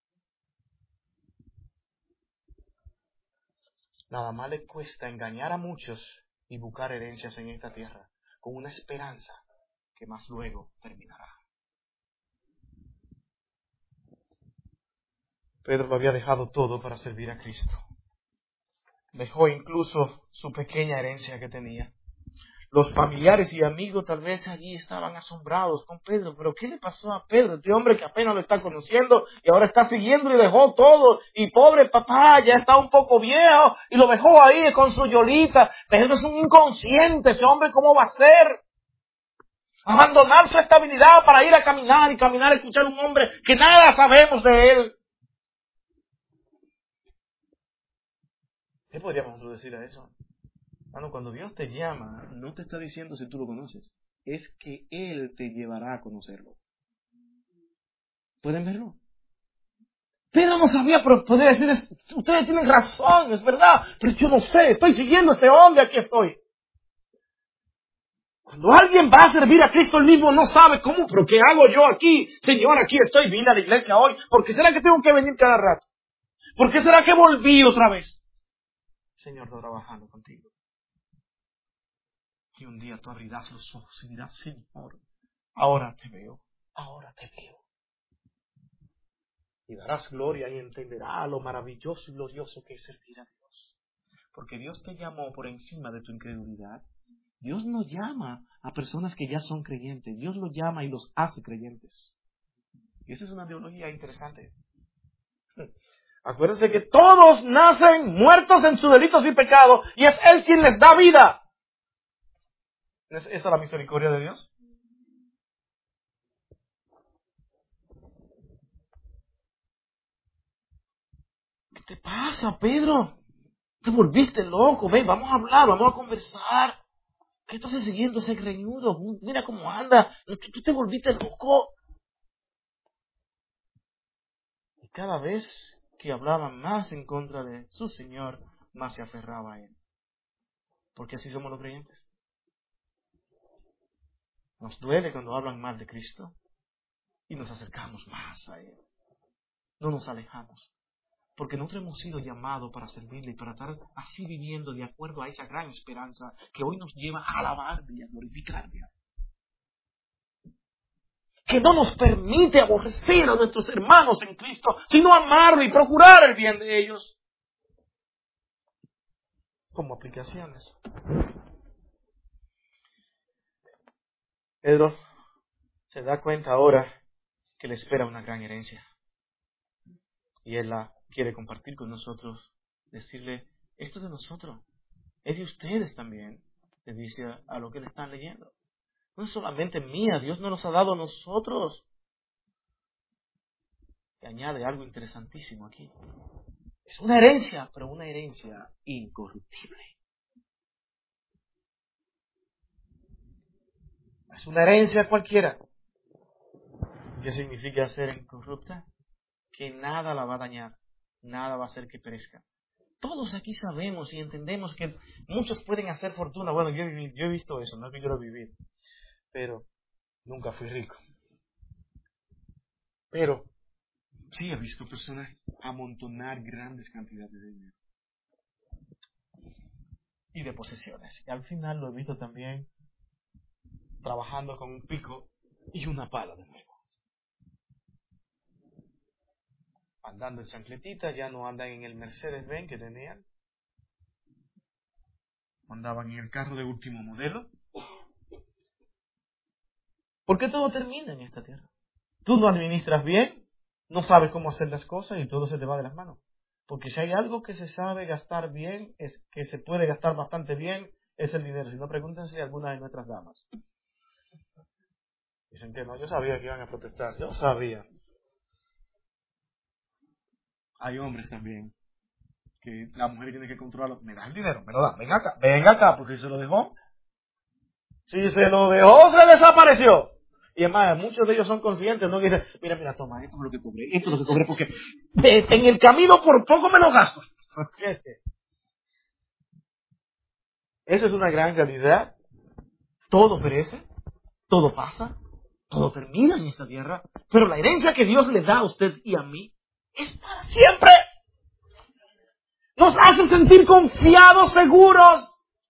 S1: Nada más le cuesta engañar a muchos y buscar herencias en esta tierra, con una esperanza que más luego terminará. Pedro lo había dejado todo para servir a Cristo. Dejó incluso su pequeña herencia que tenía. Los familiares y amigos tal vez allí estaban asombrados con Pedro. ¿Pero qué le pasó a Pedro? Este hombre que apenas lo está conociendo y ahora está siguiendo y dejó todo. Y pobre papá, ya está un poco viejo y lo dejó ahí con su yolita. Pedro es un inconsciente. Ese hombre, ¿cómo va a ser? Abandonar su estabilidad para ir a caminar y caminar a escuchar a un hombre que nada sabemos de él. ¿Qué podríamos nosotros decir a eso? Bueno, cuando Dios te llama, no te está diciendo si tú lo conoces. Es que Él te llevará a conocerlo. ¿Pueden verlo? Pedro no sabía, pero podría decir, ustedes tienen razón, es verdad, pero yo no sé, estoy siguiendo a este hombre, aquí estoy. Cuando alguien va a servir a Cristo, él mismo no sabe cómo, pero ¿qué hago yo aquí? Señor, aquí estoy, vine a la iglesia hoy. ¿Por qué será que tengo que venir cada rato? ¿Por qué será que volví otra vez? Señor, estoy trabajando contigo. Y un día tú abrirás los ojos y dirás, Señor, ahora te veo, ahora te veo. Y darás gloria y entenderás lo maravilloso y glorioso que es servir a Dios. Porque Dios te llamó por encima de tu incredulidad. Dios no llama a personas que ya son creyentes. Dios los llama y los hace creyentes. Y esa es una teología interesante. Acuérdense que todos nacen muertos en sus delitos y pecados y es Él quien les da vida. ¿Es esa la misericordia de Dios? ¿Qué te pasa, Pedro? Te volviste loco. Ven, vamos a hablar, vamos a conversar. ¿Qué estás siguiendo ese greñudo? Mira cómo anda. Tú, tú te volviste loco. Y cada vez que hablaba más en contra de su Señor, más se aferraba a Él. Porque así somos los creyentes. Nos duele cuando hablan mal de Cristo y nos acercamos más a Él. No nos alejamos. Porque nosotros hemos sido llamados para servirle y para estar así viviendo de acuerdo a esa gran esperanza que hoy nos lleva a alabarle y a glorificarle. Que no nos permite aborrecer a nuestros hermanos en Cristo, sino amarlo y procurar el bien de ellos. Como aplicaciones. Pedro se da cuenta ahora que le espera una gran herencia. Y él la quiere compartir con nosotros, decirle, esto es de nosotros, es de ustedes también, le dice a, a lo que le están leyendo. No es solamente mía, Dios nos los ha dado a nosotros. Y añade algo interesantísimo aquí. Es una herencia, pero una herencia incorruptible. Es una herencia cualquiera. ¿Qué significa ser incorrupta? Que nada la va a dañar, nada va a hacer que perezca. Todos aquí sabemos y entendemos que muchos pueden hacer fortuna. Bueno, yo, yo he visto eso, no es que yo lo he vivido, pero nunca fui rico. Pero sí he visto personas amontonar grandes cantidades de dinero y de posesiones. Y al final lo he visto también trabajando con un pico y una pala de nuevo. Andando en chancletita, ya no andan en el Mercedes-Benz que tenían. Andaban en el carro de último modelo. Porque todo termina en esta tierra. Tú no administras bien, no sabes cómo hacer las cosas y todo se te va de las manos. Porque si hay algo que se sabe gastar bien, es que se puede gastar bastante bien, es el dinero. Si no, pregúntense a algunas de nuestras damas. Dicen que no, yo sabía que iban a protestar, yo sabía. Hay hombres también que la mujer tiene que controlarlo. Me da el dinero, me lo da, venga acá, venga acá, porque se lo dejó. Si se lo dejó, se desapareció. Y además, muchos de ellos son conscientes, ¿no? Que dicen, mira, mira, toma, esto es lo que cobré, esto es lo que cobré, porque de, en el camino por poco me lo gasto. Esa es una gran realidad. Todo perece, todo pasa, todo termina en esta tierra, pero la herencia que Dios le da a usted y a mí es para siempre. Nos hace sentir confiados, seguros.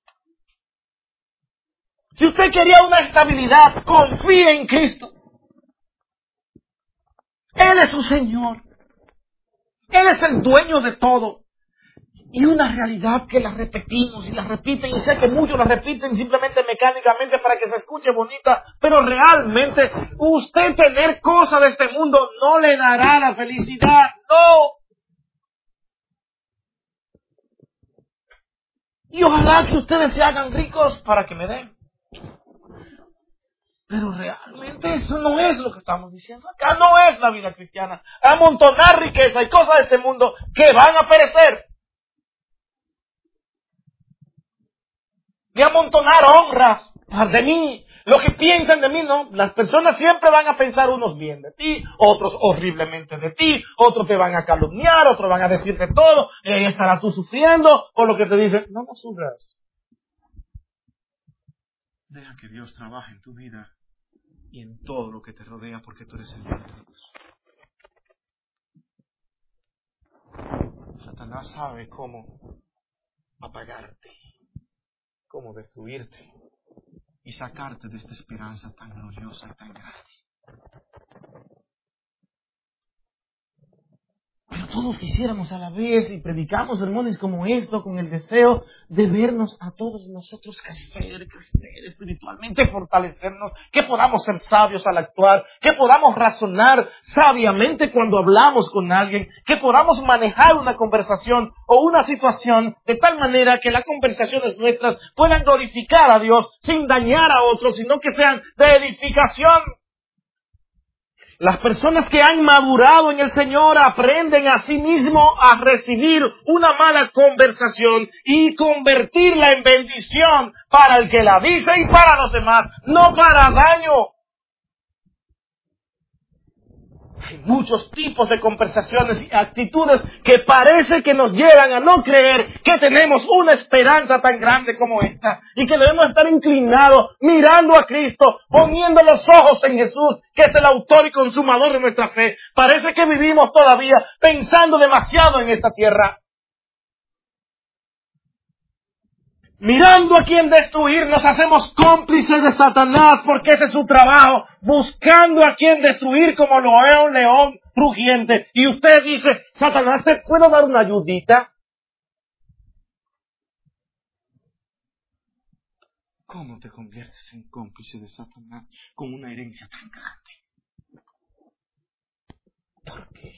S1: Si usted quería una estabilidad, confíe en Cristo. Él es su Señor. Él es el dueño de todo. Y una realidad que la repetimos y la repiten, y sé que muchos la repiten simplemente mecánicamente para que se escuche bonita, pero realmente usted tener cosas de este mundo no le dará la felicidad, no. Y ojalá que ustedes se hagan ricos para que me den. Pero realmente eso no es lo que estamos diciendo. Acá no es la vida cristiana. Amontonar riqueza y cosas de este mundo que van a perecer. De amontonar honras de mí. Lo que piensan de mí, no. Las personas siempre van a pensar unos bien de ti, otros horriblemente de ti, otros te van a calumniar, otros van a decirte todo, y ahí estarás tú sufriendo por lo que te dicen. No, no sufras. Deja que Dios trabaje en tu vida y en todo lo que te rodea, porque tú eres el Dios de Dios. Satanás sabe cómo apagarte, cómo destruirte y sacarte de esta esperanza tan gloriosa y tan grande. Pero todos quisiéramos a la vez y predicamos sermones como esto con el deseo de vernos a todos nosotros crecer, crecer espiritualmente, fortalecernos, que podamos ser sabios al actuar, que podamos razonar sabiamente cuando hablamos con alguien, que podamos manejar una conversación o una situación de tal manera que las conversaciones nuestras puedan glorificar a Dios sin dañar a otros, sino que sean de edificación. Las personas que han madurado en el Señor aprenden a sí mismos a recibir una mala conversación y convertirla en bendición para el que la dice y para los demás, no para daño. Hay muchos tipos de conversaciones y actitudes que parece que nos llevan a no creer que tenemos una esperanza tan grande como esta y que debemos estar inclinados, mirando a Cristo, poniendo los ojos en Jesús, que es el autor y consumador de nuestra fe. Parece que vivimos todavía pensando demasiado en esta tierra. Mirando a quien destruir, nos hacemos cómplices de Satanás porque ese es su trabajo, buscando a quien destruir como león, león rugiente. Y usted dice, Satanás, ¿te puedo dar una ayudita? ¿Cómo te conviertes en cómplice de Satanás con una herencia tan grande? ¿Por qué?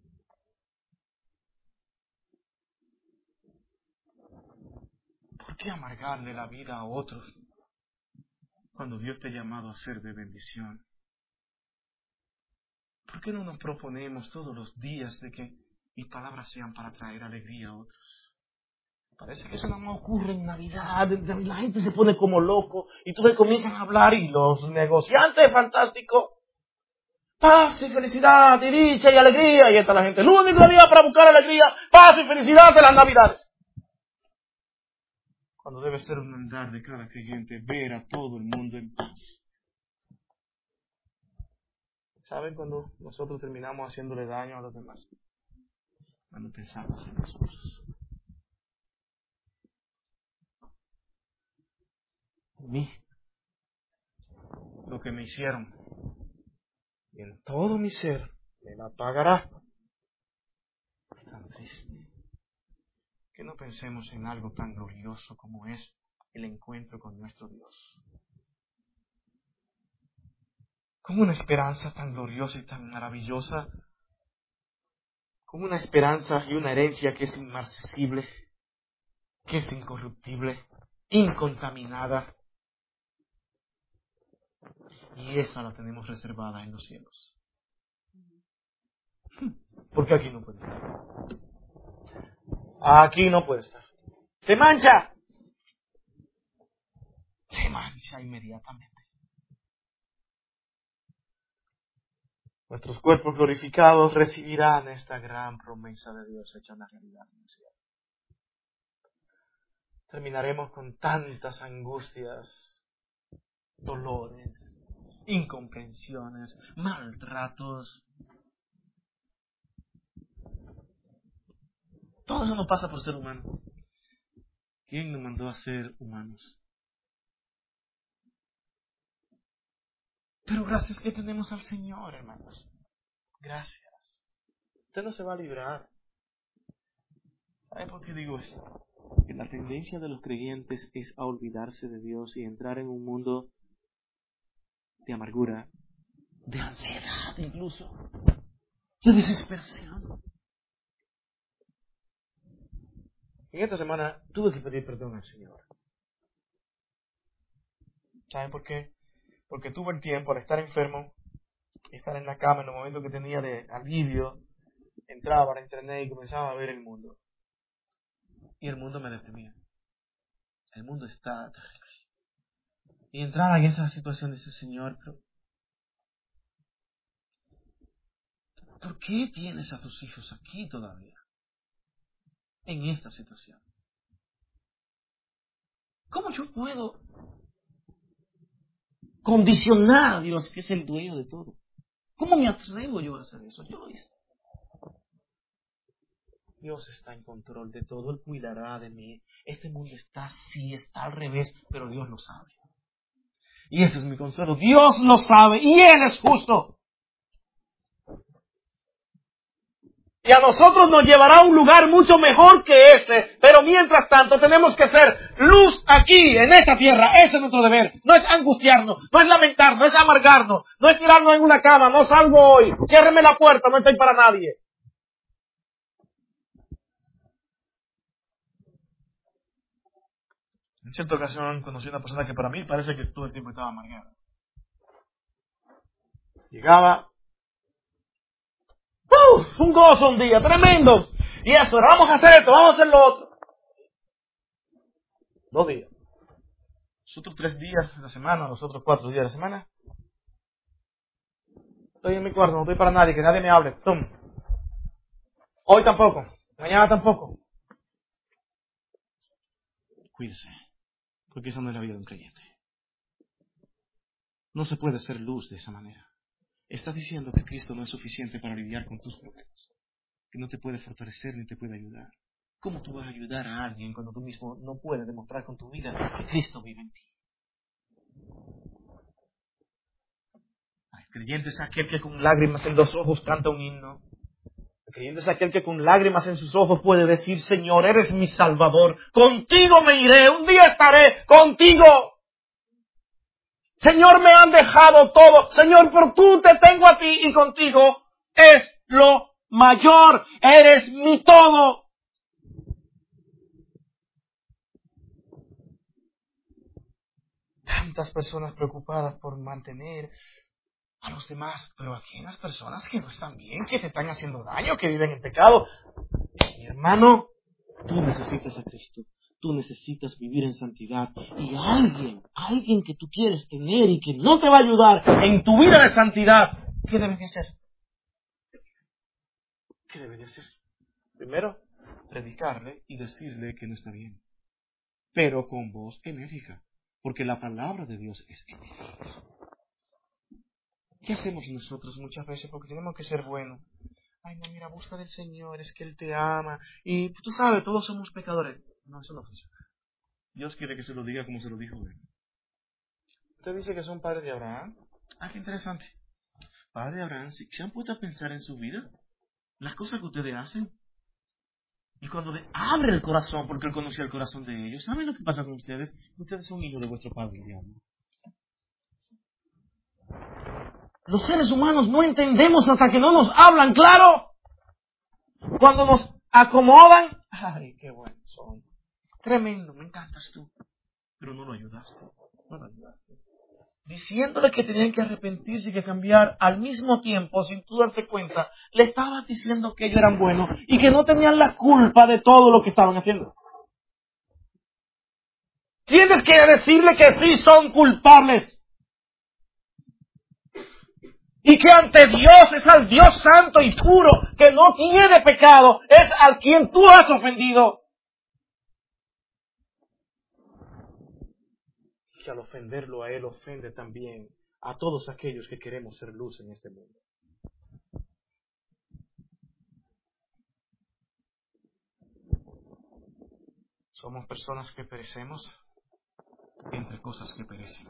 S1: ¿Por qué amargarle la vida a otros cuando Dios te ha llamado a ser de bendición? ¿Por qué no nos proponemos todos los días de que mis palabras sean para traer alegría a otros? Parece que eso no me ocurre en Navidad. La gente se pone como loco y tú ves, comienzan a hablar y los negociantes fantásticos. Paz y felicidad y dicha y alegría. Y está la gente. El único día para buscar alegría, paz y felicidad de las Navidades. Cuando debe ser un andar de cada creyente, ver a todo el mundo en paz. ¿Saben cuando nosotros terminamos haciéndole daño a los demás? Cuando pensamos en nosotros. En mí. Lo que me hicieron. Y en todo mi ser me la pagará. Es tan triste que no pensemos en algo tan glorioso como es el encuentro con nuestro Dios. Con una esperanza tan gloriosa y tan maravillosa, con una esperanza y una herencia que es inmarcesible, que es incorruptible, incontaminada. Y esa la tenemos reservada en los cielos. Porque aquí no puede estar. Aquí no puede estar. Se mancha. Se mancha inmediatamente. Nuestros cuerpos glorificados recibirán esta gran promesa de Dios hecha una realidad en el cielo. Terminaremos con tantas angustias, dolores, incomprensiones, maltratos. Todo eso no pasa por ser humano. ¿Quién nos mandó a ser humanos? Pero gracias que tenemos al Señor, hermanos. Gracias. Usted no se va a librar. ¿Sabe por qué digo esto?
S2: Que la tendencia de los creyentes es a olvidarse de Dios y entrar en un mundo de amargura, de ansiedad incluso, de desesperación.
S1: En esta semana tuve que pedir perdón al Señor. ¿Saben por qué? Porque tuve el tiempo al estar enfermo, estar en la cama en los momentos que tenía de alivio, entraba a internet y comenzaba a ver el mundo. Y el mundo me deprimía. El mundo está terrible. Y entraba en esa situación de ese Señor, pero ¿por qué tienes a tus hijos aquí todavía? En esta situación. ¿Cómo yo puedo condicionar a Dios, que es el dueño de todo? ¿Cómo me atrevo yo a hacer eso? Yo lo hice. Dios está en control de todo, Él cuidará de mí. Este mundo está así, está al revés, pero Dios lo sabe. Y ese es mi consuelo. Dios lo sabe y Él es justo. Y a nosotros nos llevará a un lugar mucho mejor que ese, pero mientras tanto tenemos que ser luz aquí, en esta tierra. Ese es nuestro deber. No es angustiarnos, no es lamentarnos, no es amargarnos, no es tirarnos en una cama, no salgo hoy, ciérreme la puerta, no estoy para nadie. En cierta ocasión conocí a una persona que para mí parece que todo el tiempo estaba amargada. Llegaba, ¡uh! Un gozo un día, tremendo. Y eso, era, vamos a hacer esto, vamos a hacer lo otro. Dos días. Los otros tres días de la semana, los otros cuatro días de la semana, estoy en mi cuarto, no estoy para nadie, que nadie me hable. ¡Tum! Hoy tampoco, mañana tampoco. Cuídese, porque esa no es la vida de un creyente. No se puede ser luz de esa manera. Estás diciendo que Cristo no es suficiente para lidiar con tus problemas, que no te puede fortalecer ni te puede ayudar. ¿Cómo tú vas a ayudar a alguien cuando tú mismo no puedes demostrar con tu vida que Cristo vive en ti? El creyente es aquel que con lágrimas en los ojos canta un himno. El creyente es aquel que con lágrimas en sus ojos puede decir, Señor, eres mi Salvador. Contigo me iré, un día estaré contigo. Señor, me han dejado todo. Señor, pero tú te tengo a ti y contigo es lo mayor. Eres mi todo. Tantas personas preocupadas por mantener a los demás, pero aquí hay unas personas que no están bien, que te están haciendo daño, que viven en pecado. Mi hermano,
S2: tú necesitas a Cristo. Tú necesitas vivir en santidad. Y alguien, alguien que tú quieres tener y que no te va a ayudar en tu vida de santidad,
S1: ¿qué debes de hacer? ¿Qué debes de hacer? Primero, predicarle y decirle que no está bien.
S2: Pero con voz enérgica, porque la palabra de Dios es enérgica.
S1: ¿Qué hacemos nosotros muchas veces? Porque tenemos que ser buenos. Ay, no, mira, busca del Señor, es que Él te ama. Y tú sabes, todos somos pecadores. No, eso no funciona.
S2: Dios quiere que se lo diga como se lo dijo Él.
S1: Usted dice que son padres de Abraham.
S2: Ah, qué interesante. Padres de Abraham, ¿se han puesto a pensar en su vida? Las cosas que ustedes hacen. Y cuando le abre el corazón, porque Él conocía el corazón de ellos, ¿saben lo que pasa con ustedes? Ustedes son hijos de vuestro Padre, el diablo.
S1: Los seres humanos no entendemos hasta que no nos hablan claro. Cuando nos acomodan, ay, qué buenos son. Tremendo, me encantas tú.
S2: Pero no lo ayudaste.
S1: No lo ayudaste. Diciéndole que tenían que arrepentirse y que cambiar al mismo tiempo, sin tú darte cuenta, le estabas diciendo que ellos eran buenos y que no tenían la culpa de todo lo que estaban haciendo. Tienes que decirle que sí son culpables. Y que ante Dios es al Dios santo y puro, que no tiene pecado, es al quien tú has ofendido. Que al ofenderlo a Él, ofende también a todos aquellos que queremos ser luz en este mundo. Somos personas que perecemos entre cosas que perecen.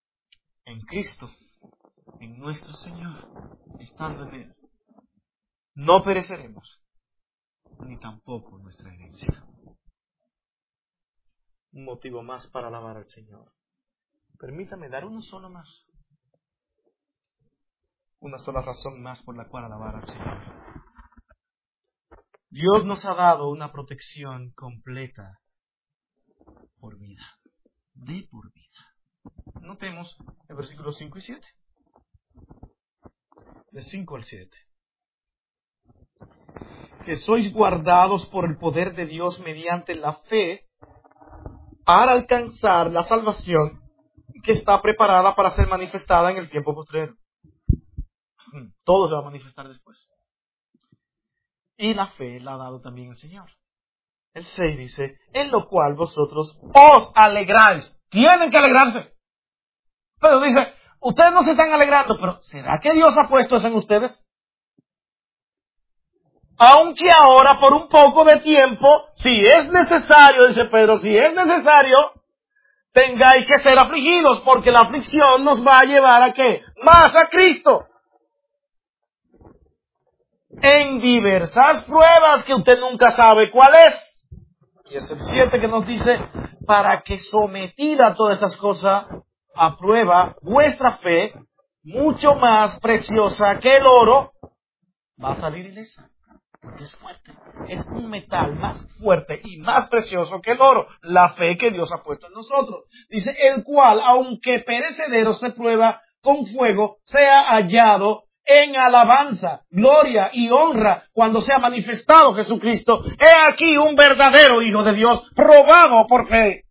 S1: En Cristo, en nuestro Señor, estando en Él, no pereceremos, ni tampoco nuestra herencia. Un motivo más para alabar al Señor. Permítame dar uno solo más. Una sola razón más por la cual alabar al Señor. Dios nos ha dado una protección completa por vida. De por vida. Notemos el versículo cinco y siete. De cinco al siete. Que sois guardados por el poder de Dios mediante la fe para alcanzar la salvación que está preparada para ser manifestada en el tiempo postrero. Todo se va a manifestar después. Y la fe la ha dado también el Señor. El seis dice, en lo cual vosotros os alegráis. Tienen que alegrarse. Pero dice, ustedes no se están alegrando, pero ¿será que Dios ha puesto eso en ustedes? Aunque ahora por un poco de tiempo, si es necesario, dice Pedro, si es necesario, tengáis que ser afligidos, porque la aflicción nos va a llevar a ¿qué? Más a Cristo. En diversas pruebas que usted nunca sabe cuál es. Y es el siete que nos dice, para que sometida a todas estas cosas, a prueba vuestra fe, mucho más preciosa que el oro, va a salir ilesa. Porque es fuerte. Es un metal más fuerte y más precioso que el oro. La fe que Dios ha puesto en nosotros. Dice, el cual, aunque perecedero se prueba con fuego, sea hallado en alabanza, gloria y honra cuando sea manifestado Jesucristo. He aquí un verdadero Hijo de Dios, probado por fe.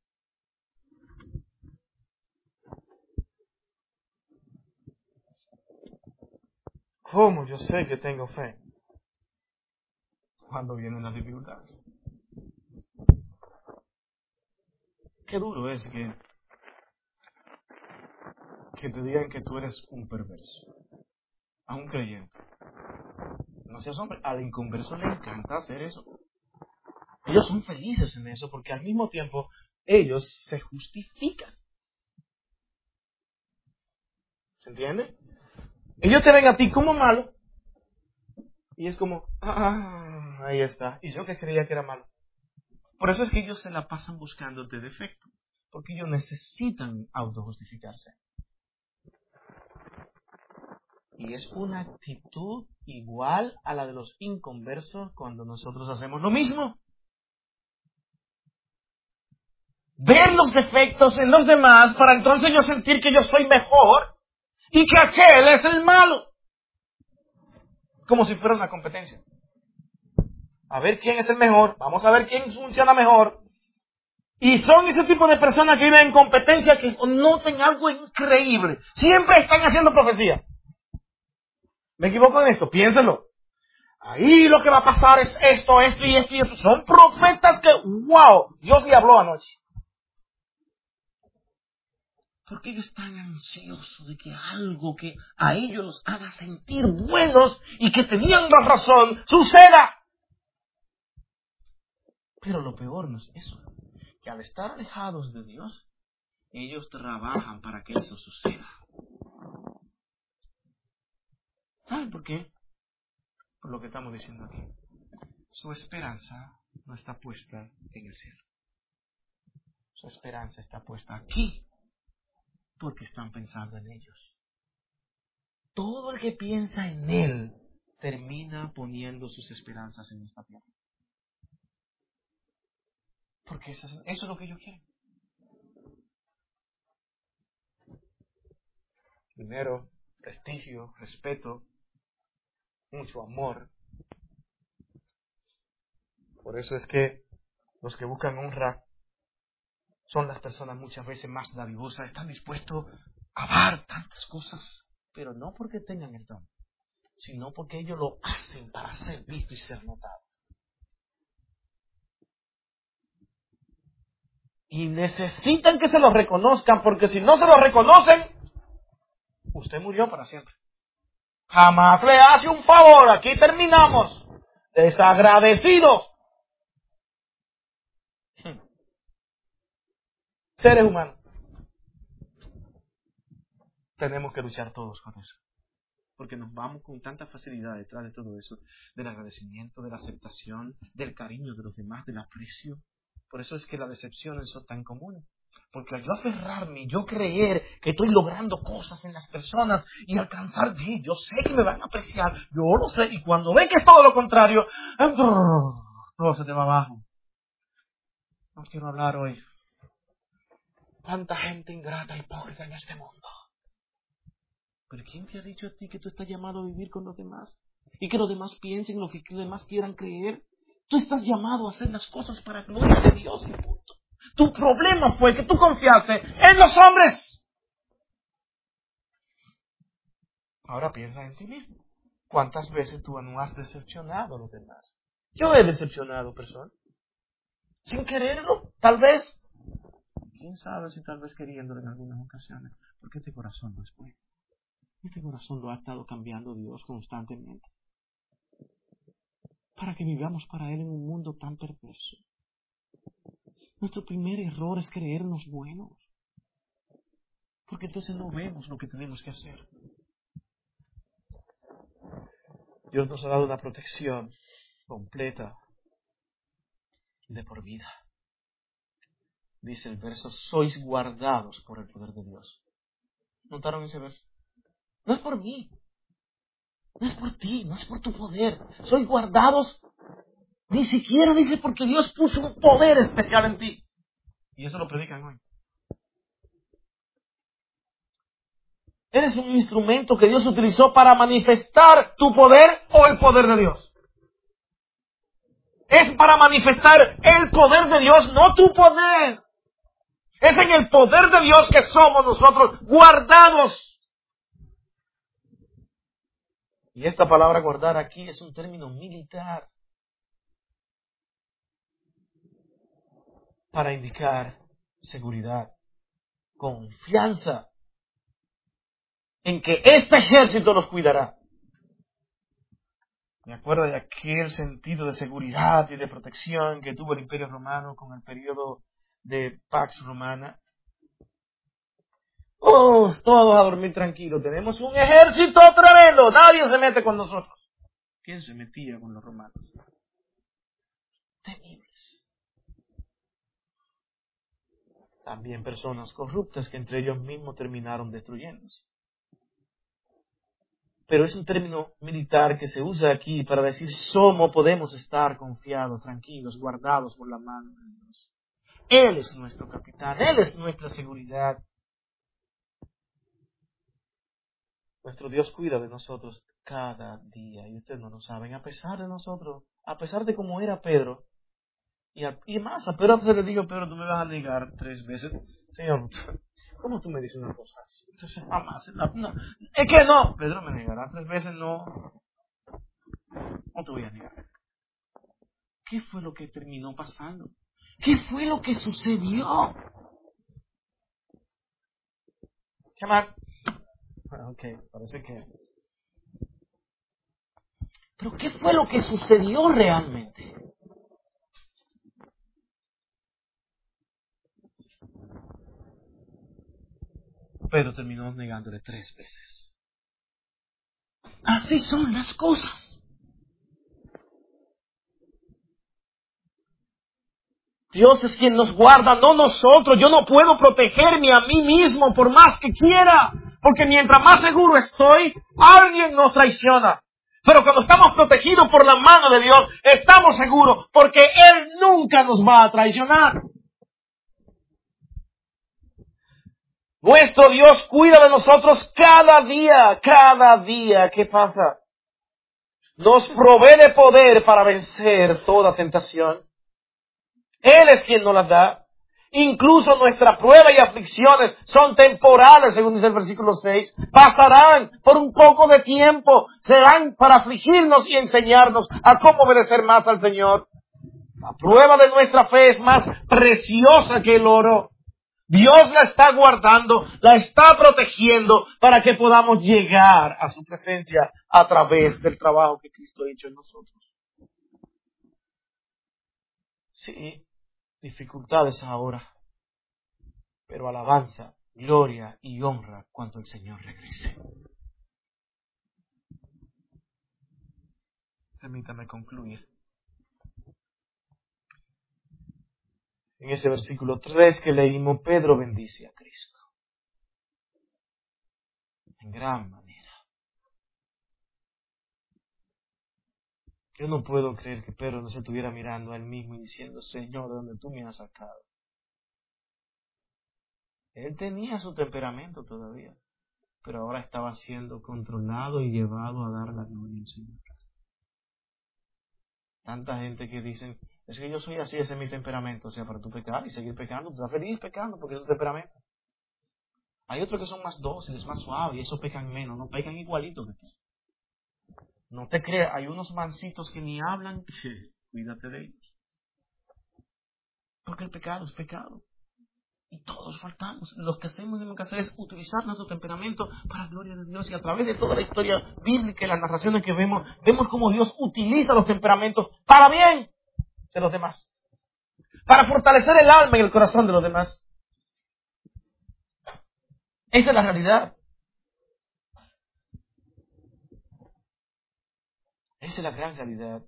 S1: ¿Cómo yo sé que tengo fe? Cuando vienen las dificultades. Qué duro es que, que te digan que tú eres un perverso. A un creyente. No seas hombre, al inconverso le encanta hacer eso. Ellos son felices en eso porque al mismo tiempo ellos se justifican. ¿Se entiende? Ellos te ven a ti como malo y es como, ah, ahí está. Y yo que creía que era malo. Por eso es que ellos se la pasan buscando de defecto, porque ellos necesitan autojustificarse. Y es una actitud igual a la de los inconversos cuando nosotros hacemos lo mismo. Ver los defectos en los demás para entonces yo sentir que yo soy mejor y que aquel es el malo. Como si fuera una competencia. A ver quién es el mejor, vamos a ver quién funciona mejor. Y son ese tipo de personas que viven en competencia que noten algo increíble. Siempre están haciendo profecía. ¿Me equivoco en esto? Piénsenlo. Ahí lo que va a pasar es esto, esto y esto y esto. Son profetas que, wow, Dios le habló anoche. Porque ellos están ansiosos de que algo que a ellos los haga sentir buenos y que tenían la razón suceda. Pero lo peor no es eso. Que al estar alejados de Dios, ellos trabajan para que eso suceda. ¿Saben por qué? Por lo que estamos diciendo aquí. Su esperanza no está puesta en el cielo. Su esperanza está puesta aquí. Porque están pensando en ellos. Todo el que piensa en Él termina poniendo sus esperanzas en esta tierra. Porque eso es, eso es lo que ellos quieren. Dinero, prestigio, respeto, mucho amor. Por eso es que los que buscan honra son las personas muchas veces más dadivosas, están dispuestos a dar tantas cosas, pero no porque tengan el don, sino porque ellos lo hacen para ser visto y ser notado. Y necesitan que se lo reconozcan, porque si no se lo reconocen, usted murió para siempre. Jamás le hace un favor, aquí terminamos, desagradecidos. Seres humanos. Tenemos que luchar todos con eso.
S2: Porque nos vamos con tanta facilidad detrás de todo eso, del agradecimiento, de la aceptación, del cariño de los demás, del aprecio. Por eso es que las decepciones son tan comunes. Porque al yo aferrarme, yo creer que estoy logrando cosas en las personas y alcanzar, sí, yo sé que me van a apreciar, yo lo sé, y cuando ven que es todo lo contrario, todo se te va abajo. No quiero hablar hoy. Tanta gente ingrata y hipócrita en este mundo. Pero ¿quién te ha dicho a ti que tú estás llamado a vivir con los demás? Y que los demás piensen lo que los demás quieran creer. Tú estás llamado a hacer las cosas para gloria de Dios y punto. Tu problema fue que tú confiaste en los hombres. Ahora piensa en ti mismo. ¿Cuántas veces tú no has decepcionado a los demás? Yo he decepcionado personas. Sin quererlo, tal vez. ¿Quién sabe si tal vez queriéndolo en algunas ocasiones? Porque este corazón no es bueno. Este corazón lo ha estado cambiando Dios constantemente. Para que vivamos para Él en un mundo tan perverso. Nuestro primer error es creernos buenos. Porque entonces no vemos lo que tenemos que hacer. Dios nos ha dado una protección completa de por vida. Dice el verso, sois guardados por el poder de Dios. ¿Notaron ese verso? No es por mí. No es por ti, no es por tu poder. Sois guardados. Ni siquiera dice porque Dios puso un poder especial en ti. Y eso lo predican hoy. Eres un instrumento que Dios utilizó para manifestar tu poder o el poder de Dios. Es para manifestar el poder de Dios, no tu poder. Es en el poder de Dios que somos nosotros guardados. Y esta palabra guardar aquí es un término militar para indicar seguridad, confianza en que este ejército nos cuidará. Me acuerdo de aquel sentido de seguridad y de protección que tuvo el Imperio Romano con el periodo de Pax Romana. Oh, todos a dormir tranquilos. Tenemos un ejército tremendo. Nadie se mete con nosotros. ¿Quién se metía con los romanos? Temibles. También personas corruptas que entre ellos mismos terminaron destruyéndose. Pero es un término militar que se usa aquí para decir somos, podemos estar confiados, tranquilos, guardados por la mano de Dios. Él es nuestro capitán, Él es nuestra seguridad. Nuestro Dios cuida de nosotros cada día y ustedes no lo saben, a pesar de nosotros, a pesar de cómo era Pedro. Y, a, y más, a Pedro se le dijo, Pedro, tú me vas a negar tres veces. Señor, ¿cómo tú me dices una cosa así? Entonces, jamás. No, no. Es que no. Pedro me negará tres veces, no. No te voy a negar. ¿Qué fue lo que terminó pasando? ¿Qué fue lo que sucedió? Llamar. Ok, parece que... Pero ¿qué fue lo que sucedió realmente? Pedro terminó negándole tres veces. Así son las cosas. Dios es quien nos guarda, no nosotros. Yo no puedo protegerme a mí mismo por más que quiera. Porque mientras más seguro estoy, alguien nos traiciona. Pero cuando estamos protegidos por la mano de Dios, estamos seguros porque Él nunca nos va a traicionar. Nuestro Dios cuida de nosotros cada día, cada día. ¿Qué pasa? Nos provee de poder para vencer toda tentación. Él es quien nos las da. Incluso nuestras pruebas y aflicciones son temporales, según dice el versículo seis. Pasarán por un poco de tiempo. Serán para afligirnos y enseñarnos a cómo obedecer más al Señor. La prueba de nuestra fe es más preciosa que el oro. Dios la está guardando, la está protegiendo para que podamos llegar a su presencia a través del trabajo que Cristo ha hecho en nosotros. Sí. Dificultades ahora, pero alabanza, gloria y honra cuando el Señor regrese.
S1: Permítame concluir. En ese versículo tres que leímos, Pedro bendice a Cristo. En gran manera. Yo no puedo creer que Pedro no se estuviera mirando a él mismo y diciendo, Señor, ¿de dónde tú me has sacado? Él tenía su temperamento todavía, pero ahora estaba siendo controlado y llevado a dar la gloria al Señor. Tanta gente que dicen, es que yo soy así, ese es mi temperamento. O sea, para tú pecar y seguir pecando, tú estás feliz pecando porque es tu temperamento. Hay otros que son más dóciles, más suaves, y esos pecan menos, no pecan igualito que tú. No te creas, hay unos mancitos que ni hablan, cuídate de ellos. Porque el pecado es pecado. Y todos faltamos. Lo que hacemos tenemos que hacer es utilizar nuestro temperamento para la gloria de Dios. Y a través de toda la historia bíblica y las narraciones que vemos, vemos cómo Dios utiliza los temperamentos para bien de los demás. Para fortalecer el alma y el corazón de los demás. Esa es la realidad. Esa es la gran realidad.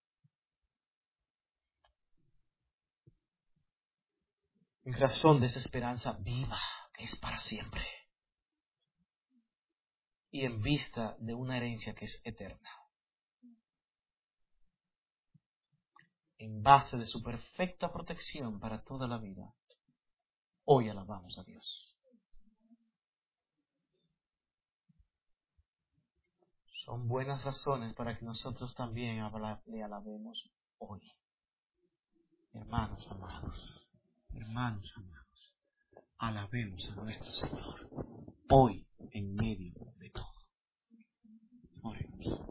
S1: En razón de esa esperanza viva que es para siempre. Y en vista de una herencia que es eterna. En base de su perfecta protección para toda la vida. Hoy alabamos a Dios. Son buenas razones para que nosotros también le alabemos hoy. Hermanos amados, hermanos amados, alabemos a nuestro Señor hoy en medio de todo. Oremos.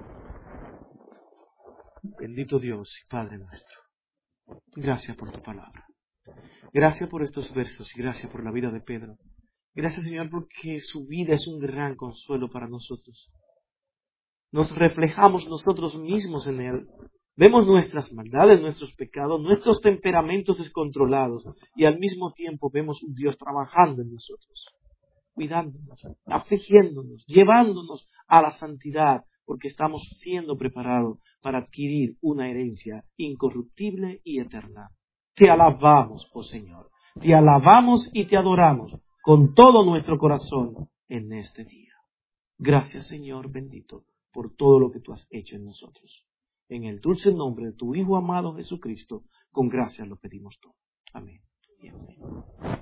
S1: Bendito Dios y Padre nuestro, gracias por tu palabra. Gracias por estos versos y gracias por la vida de Pedro. Gracias, Señor, porque su vida es un gran consuelo para nosotros. Nos reflejamos nosotros mismos en Él. Vemos nuestras maldades, nuestros pecados, nuestros temperamentos descontrolados y al mismo tiempo vemos un Dios trabajando en nosotros, cuidándonos, afligiéndonos, llevándonos a la santidad, porque estamos siendo preparados para adquirir una herencia incorruptible y eterna. Te alabamos, oh Señor, te alabamos y te adoramos con todo nuestro corazón en este día. Gracias, Señor bendito, por todo lo que tú has hecho en nosotros. En el dulce nombre de tu Hijo amado Jesucristo, con gracia lo pedimos todo. Amén y amén.